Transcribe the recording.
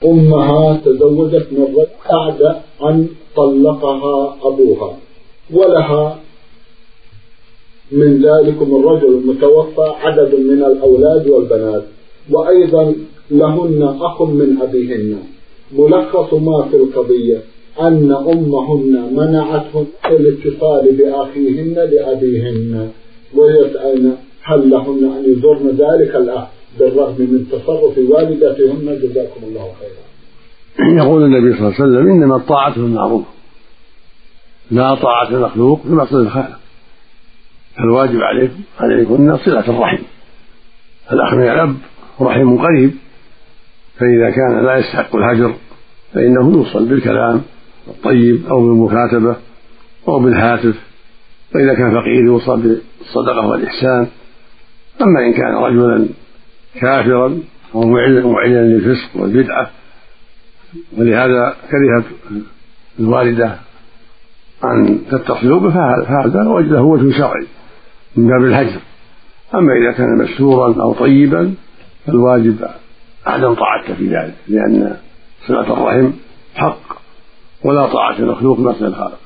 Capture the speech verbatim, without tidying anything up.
أمها تزوجت من رجل بعد أن طلقها أبوها، ولها من ذلكم الرجل المتوفى عدد من الأولاد والبنات، وأيضا لهن أخ من أبيهن. ملخص ما في القضية أن أمهن منعتهن الاتصال بأخيهن لأبيهن، ويسألن هل لهن أن يزورن ذلك الأخ بالرغم من تصرف والدتهن؟ جزاكم الله خيرا. يقول النبي صلى الله عليه وسلم إنما الطاعة بالمعروف لا طاعة المخلوق في معصية الخالق، فالواجب عليكم عليكن صلة الرحم. الأخ من الأب رحم قريب، فإذا كان لا يستحق الهجر فإنه يوصل بالكلام الطيب أو بالمكاتبة أو بالهاتف، وإذا كان فقير يوصل بالصدقة والإحسان. أما إن كان رجلا كافرا أو معلنا للفسق والبدعة، ولهذا كرهت الوالدة أن تتصل به، فهذا له وجه شرعي من باب الهجر. أما إذا كان مستورا أو طيبا فالواجب عدم طاعته في ذلك، لأن صلة الرحم حق ولا طاعة المخلوق مثل الخالق.